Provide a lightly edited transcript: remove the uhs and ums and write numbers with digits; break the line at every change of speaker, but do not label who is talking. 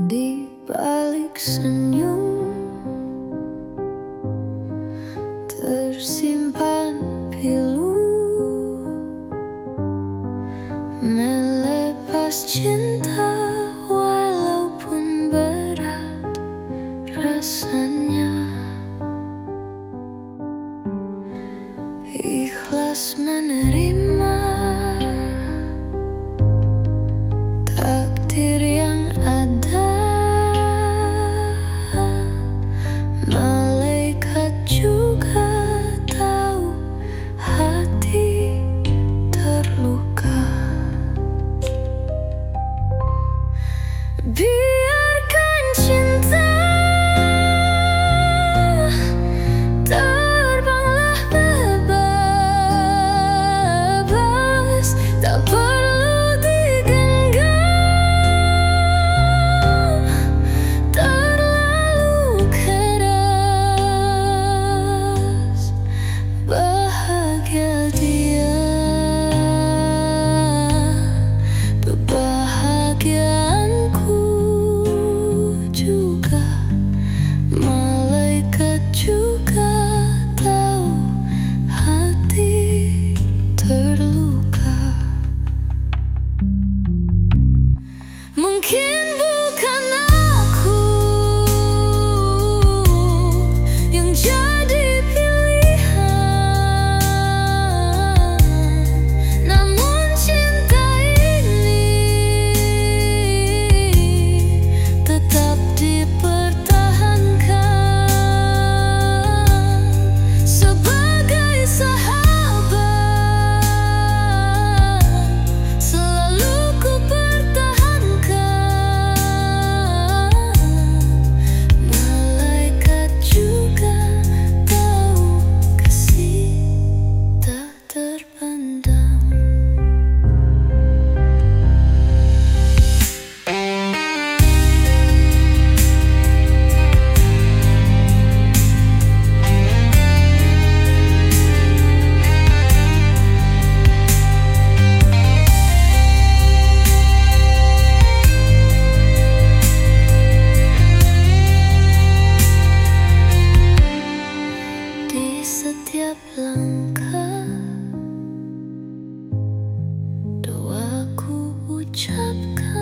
Di balik senyum tersimpan pilu, melepas cinta walaupun berat rasanya. Ikhlas menerima takdir yang ada. Malaikat juga tahu hati terluka. Biarkan cinta terbanglah bebas, tak perlu digenggam terlalu keras. Bahagia dia, kebahagiaanku juga. Malaikat juga tahu hati terluka. Mungkin bukan aku yang jadi pilihan, namun cinta ini tetap dipertahankan. Sebagai sahabat selalu ku pertahankan. Malaikat juga tahu kasih tak terpendam. Di setiap langkah doaku ucapkan.